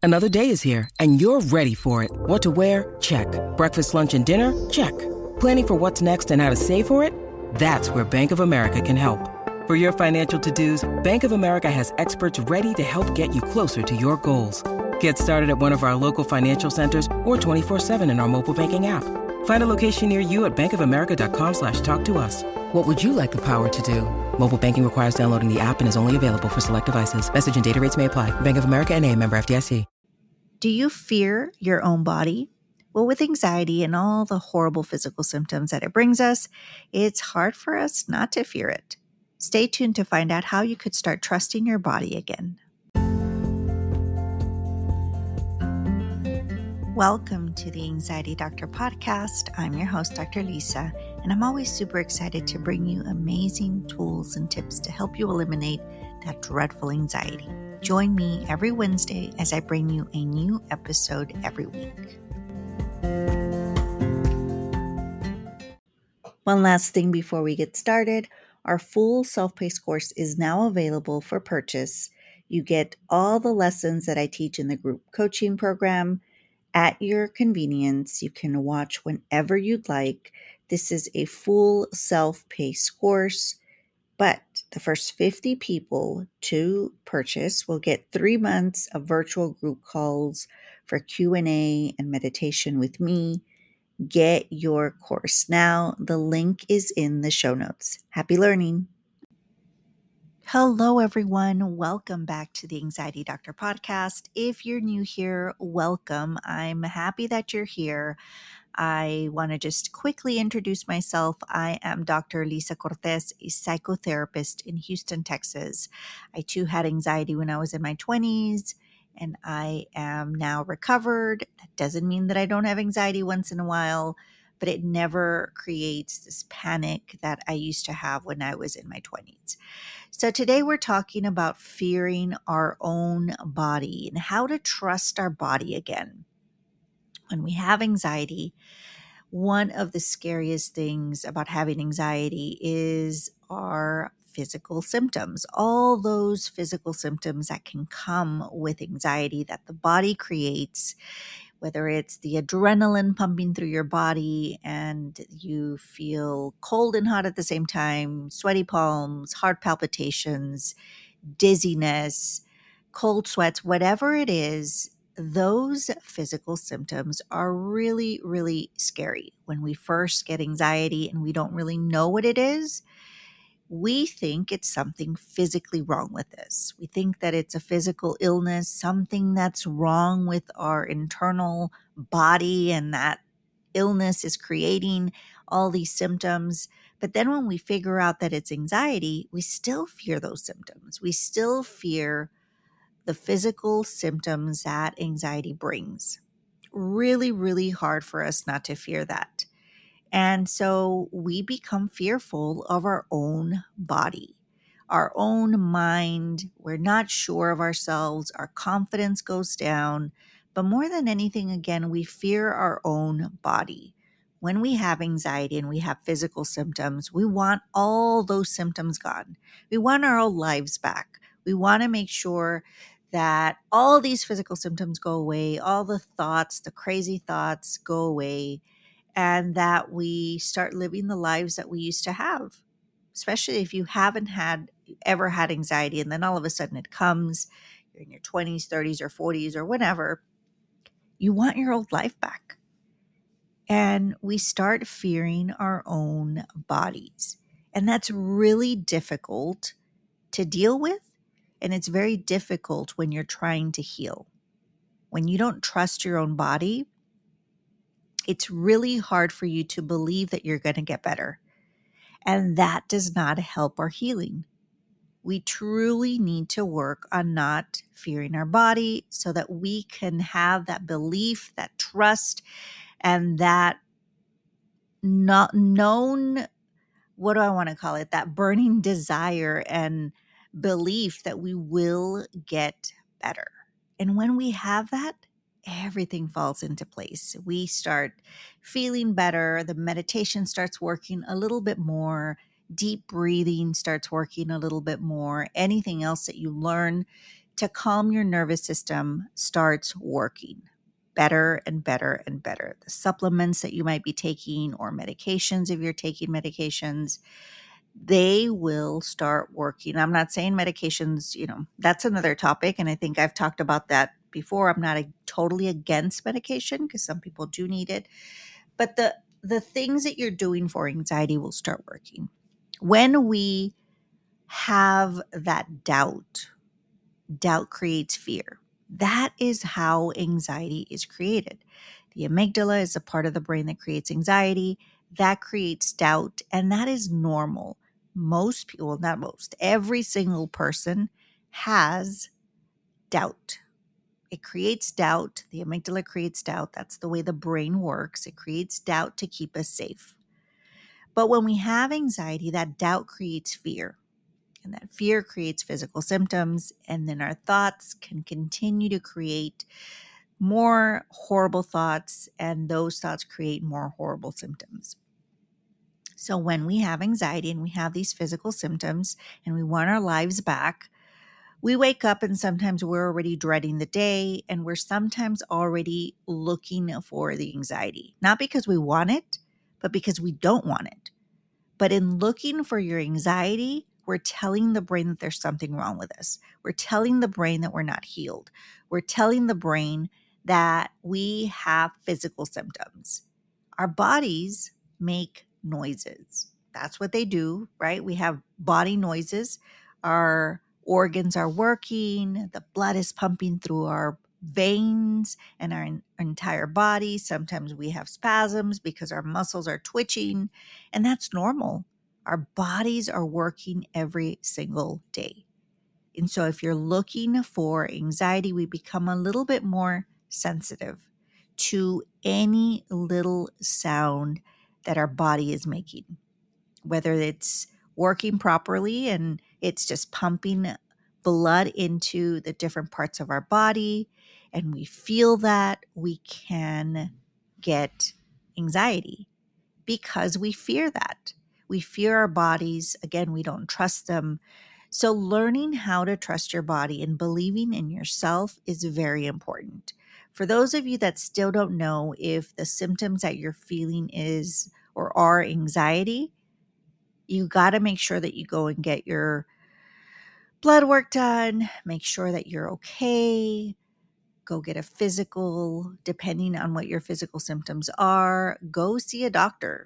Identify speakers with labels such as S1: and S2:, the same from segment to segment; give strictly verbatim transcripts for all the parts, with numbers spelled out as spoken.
S1: Another day is here, and you're ready for it. What to wear? Check. Breakfast, lunch, and dinner? Check. Planning for what's next and how to save for it? That's where Bank of America can help. For your financial to-dos, Bank of America has experts ready to help get you closer to your goals. Get started at one of our local financial centers or twenty-four seven in our mobile banking app. Find a location near you at bankofamerica.com slash talk to us. What would you like the power to do? Mobile banking requires downloading the app and is only available for select devices. Message and data rates may apply. Bank of America N A, member F D I C.
S2: Do you fear your own body? Well, with anxiety and all the horrible physical symptoms that it brings us, it's hard for us not to fear it. Stay tuned to find out how you could start trusting your body again. Welcome to the Anxiety Doctor podcast. I'm your host, Doctor Lisa, and I'm always super excited to bring you amazing tools and tips to help you eliminate that dreadful anxiety. Join me every Wednesday as I bring you a new episode every week. One last thing before we get started. Our full self-paced course is now available for purchase. You get all the lessons that I teach in the group coaching program at your convenience. You can watch whenever you'd like. This is a full self-paced course, but the first fifty people to purchase will get three months of virtual group calls for Q and A and meditation with me. Get your course now. The link is in the show notes. Happy learning. Hello, everyone. Welcome back to the Anxiety Doctor podcast. If you're new here, welcome. I'm happy that you're here. I want to just quickly introduce myself. I am Doctor Lisa Cortez, a psychotherapist in Houston, Texas. I too had anxiety when I was in my twenties, and I am now recovered. That doesn't mean that I don't have anxiety once in a while, but it never creates this panic that I used to have when I was in my twenties. So today we're talking about fearing our own body and how to trust our body again. When we have anxiety, one of the scariest things about having anxiety is our physical symptoms, all those physical symptoms that can come with anxiety that the body creates, whether it's the adrenaline pumping through your body and you feel cold and hot at the same time, sweaty palms, heart palpitations, dizziness, cold sweats, whatever it is. Those physical symptoms are really, really scary. When we first get anxiety and we don't really know what it is, we think it's something physically wrong with us. We think that it's a physical illness, something that's wrong with our internal body, and that illness is creating all these symptoms. But then when we figure out that it's anxiety, we still fear those symptoms. We still fear the physical symptoms that anxiety brings. Really, really hard for us not to fear that. And so we become fearful of our own body, our own mind. We're not sure of ourselves. Our confidence goes down. But more than anything, again, we fear our own body. When we have anxiety and we have physical symptoms, we want all those symptoms gone. We want our old lives back. We want to make sure that all these physical symptoms go away, all the thoughts, the crazy thoughts go away, and that we start living the lives that we used to have, especially if you haven't had ever had anxiety and then all of a sudden it comes, you're in your twenties, thirties, or forties, or whatever, you want your old life back. And we start fearing our own bodies. And that's really difficult to deal with. And it's very difficult when you're trying to heal. When you don't trust your own body, it's really hard for you to believe that you're going to get better. And that does not help our healing. We truly need to work on not fearing our body so that we can have that belief, that trust, and that not known, what do I want to call it? That burning desire and belief that we will get better. And when we have that, everything falls into place. We start feeling better. The meditation starts working a little bit more. Deep breathing starts working a little bit more. Anything else that you learn to calm your nervous system starts working better and better and better. The supplements that you might be taking or medications, if you're taking medications, they will start working. I'm not saying medications, you know, that's another topic. And I think I've talked about that before. I'm not a, totally against medication because some people do need it. But the the things that you're doing for anxiety will start working. When we have that doubt, doubt creates fear. That is how anxiety is created. The amygdala is a part of the brain that creates anxiety. That creates doubt, and that is normal. Most people, well, not most, every single person has doubt. It creates doubt. The amygdala creates doubt. That's the way the brain works. It creates doubt to keep us safe. But when we have anxiety, that doubt creates fear. And that fear creates physical symptoms. And then our thoughts can continue to create more horrible thoughts. And those thoughts create more horrible symptoms. So when we have anxiety and we have these physical symptoms and we want our lives back, we wake up and sometimes we're already dreading the day, and we're sometimes already looking for the anxiety, not because we want it, but because we don't want it. But in looking for your anxiety, we're telling the brain that there's something wrong with us. We're telling the brain that we're not healed. We're telling the brain that we have physical symptoms. Our bodies make noises. That's what they do, right? We have body noises. Our organs are working. The blood is pumping through our veins and our entire body. Sometimes we have spasms because our muscles are twitching, and that's normal. Our bodies are working every single day. And so if you're looking for anxiety, we become a little bit more sensitive to any little sound that our body is making, whether it's working properly and it's just pumping blood into the different parts of our body, and we feel that, we can get anxiety because we fear that. We fear our bodies. Again, we don't trust them. So learning how to trust your body and believing in yourself is very important. For those of you that still don't know if the symptoms that you're feeling is or are anxiety, you got to make sure that you go and get your blood work done. Make sure that you're okay. Go get a physical, depending on what your physical symptoms are. Go see a doctor.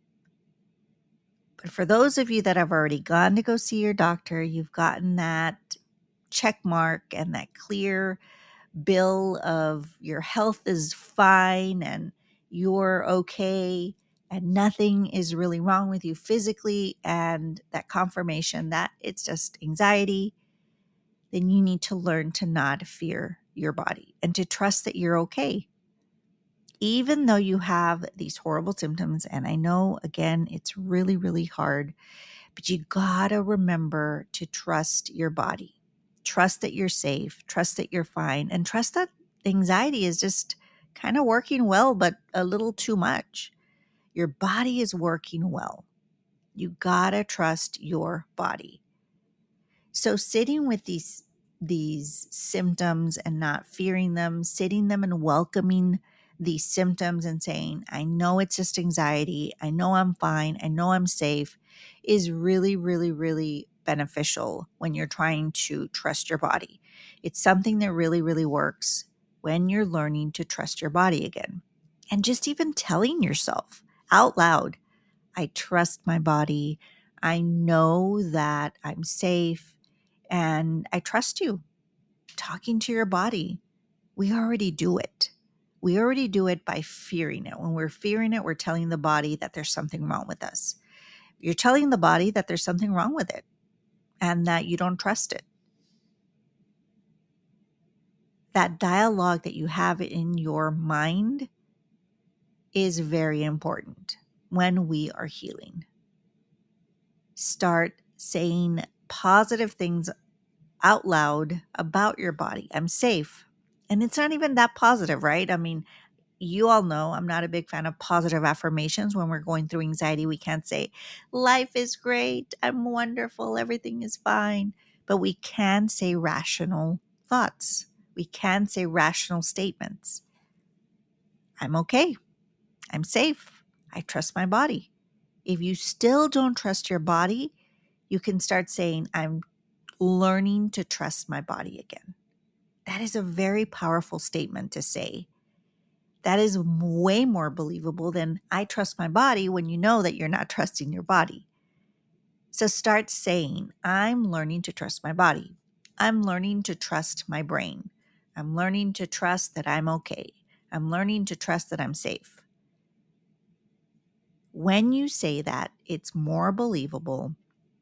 S2: But for those of you that have already gone to go see your doctor, you've gotten that check mark and that clear bill of your health is fine and you're okay and nothing is really wrong with you physically, and that confirmation that it's just anxiety, then you need to learn to not fear your body and to trust that you're okay. Even though you have these horrible symptoms, and I know, again, it's really, really hard, but you gotta remember to trust your body. Trust that you're safe, trust that you're fine, and trust that anxiety is just kind of working well, but a little too much. Your body is working well. You gotta trust your body. So sitting with these, these symptoms and not fearing them, sitting them and welcoming these symptoms and saying, I know it's just anxiety. I know I'm fine. I know I'm safe, is really, really, really beneficial when you're trying to trust your body. It's something that really, really works when you're learning to trust your body again. And just even telling yourself out loud, I trust my body. I know that I'm safe and I trust you. Talking to your body. We already do it. We already do it by fearing it. When we're fearing it, we're telling the body that there's something wrong with us. You're telling the body that there's something wrong with it and that you don't trust it. That dialogue that you have in your mind is very important when we are healing. Start saying positive things out loud about your body. I'm safe. And it's not even that positive, right? I mean, you all know I'm not a big fan of positive affirmations. When we're going through anxiety, we can't say, life is great, I'm wonderful, everything is fine. But we can say rational thoughts. We can say rational statements. I'm okay. I'm safe. I trust my body. If you still don't trust your body, you can start saying, I'm learning to trust my body again. That is a very powerful statement to say. That is way more believable than I trust my body when you know that you're not trusting your body. So start saying, I'm learning to trust my body. I'm learning to trust my brain. I'm learning to trust that I'm okay. I'm learning to trust that I'm safe. When you say that, it's more believable.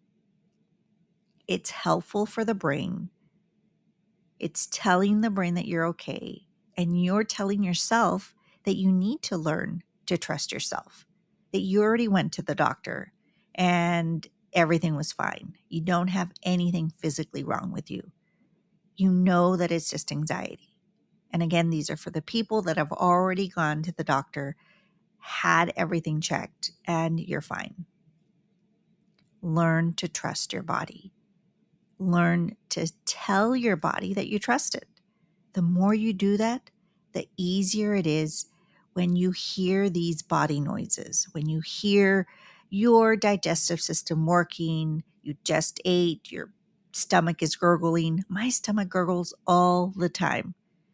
S2: It's helpful for the brain. It's telling the brain that you're okay. And you're telling yourself that you need to learn to trust yourself, that you already went to the doctor and everything was fine. You don't have anything physically wrong with you. You know that it's just anxiety. And again, these are for the people that have already gone to the doctor, had everything checked, and you're fine. Learn to trust your body. Learn to tell your body that you trust it. The more you do that, the easier it is when you hear these body noises, when you hear your digestive system working, you just ate, your stomach is gurgling. My stomach gurgles all the time.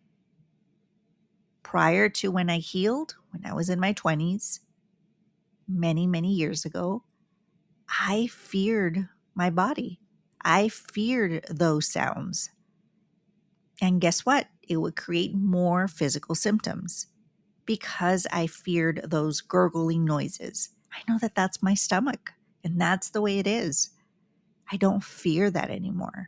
S2: Prior to when I healed, when I was in my twenties, many, many years ago, I feared my body. I feared those sounds. And guess what? It would create more physical symptoms because I feared those gurgling noises. I know that that's my stomach and that's the way it is. I don't fear that anymore.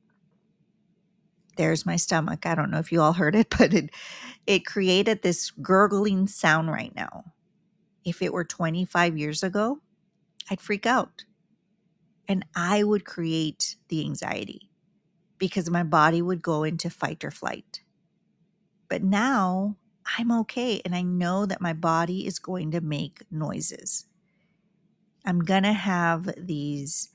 S2: There's my stomach. I don't know if you all heard it, but it, it created this gurgling sound right now. If it were twenty-five years ago, I'd freak out and I would create the anxiety because my body would go into fight or flight. But now I'm okay and I know that my body is going to make noises. I'm going to have these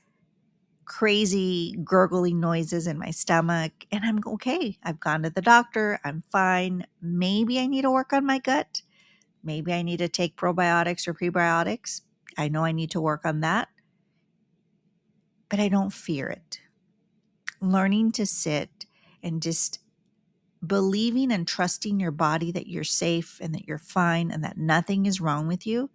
S2: crazy gurgling noises in my stomach and I'm okay. I've gone to the doctor. I'm fine. Maybe I need to work on my gut. Maybe I need to take probiotics or prebiotics. I know I need to work on that. But I don't fear it. Learning to sit and just believing and trusting your body that you're safe and that you're fine and that nothing is wrong with you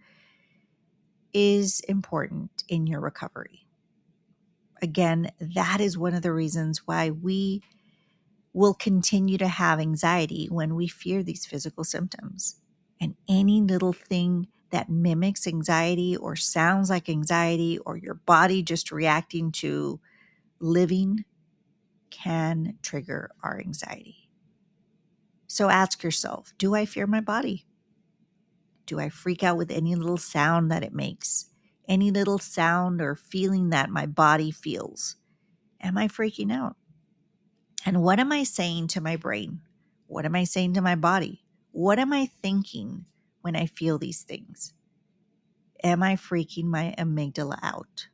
S2: is important in your recovery. Again, that is one of the reasons why we will continue to have anxiety when we fear these physical symptoms. And any little thing that mimics anxiety or sounds like anxiety or your body just reacting to living can trigger our anxiety. So ask yourself, do I fear my body? Do I freak out with any little sound that it makes? Any little sound or feeling that my body feels? Am I freaking out? And what am I saying to my brain? What am I saying to my body? What am I thinking when I feel these things? Am I freaking my amygdala out?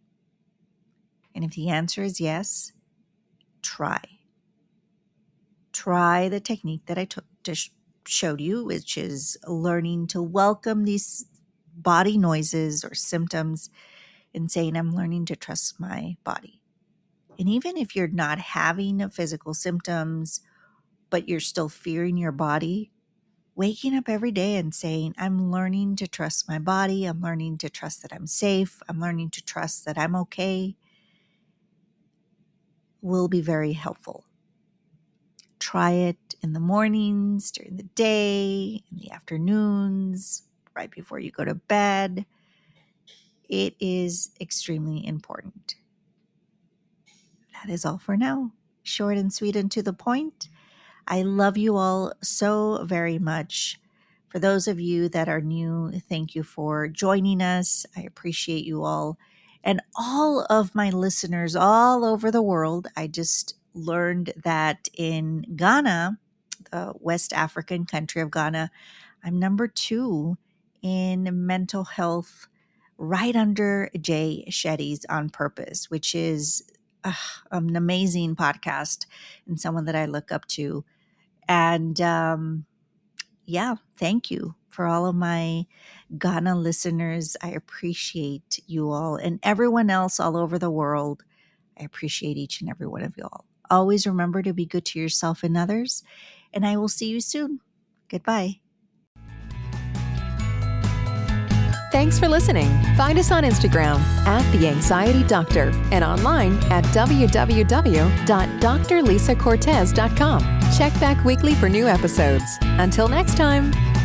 S2: And if the answer is yes, try. Try the technique that I took to sh- showed you, which is learning to welcome these body noises or symptoms and saying, I'm learning to trust my body. And even if you're not having physical symptoms, but you're still fearing your body, waking up every day and saying, I'm learning to trust my body. I'm learning to trust that I'm safe. I'm learning to trust that I'm okay, will be very helpful. Try it in the mornings, during the day, in the afternoons, right before you go to bed. It is extremely important. That is all for now. Short and sweet and to the point. I love you all so very much. For those of you that are new, thank you for joining us. I appreciate you all. And all of my listeners all over the world, I just learned that in Ghana, the West African country of Ghana, I'm number two in mental health, right under Jay Shetty's On Purpose, which is uh, an amazing podcast and someone that I look up to. And um, yeah, thank you for all of my Ghana listeners. I appreciate you all, and everyone else all over the world. I appreciate each and every one of you all. Always remember to be good to yourself and others, and I will see you soon. Goodbye.
S3: Thanks for listening. Find us on Instagram at The Anxiety Doctor and online at w w w dot dr lisa cortez dot com. Check back weekly for new episodes. Until next time.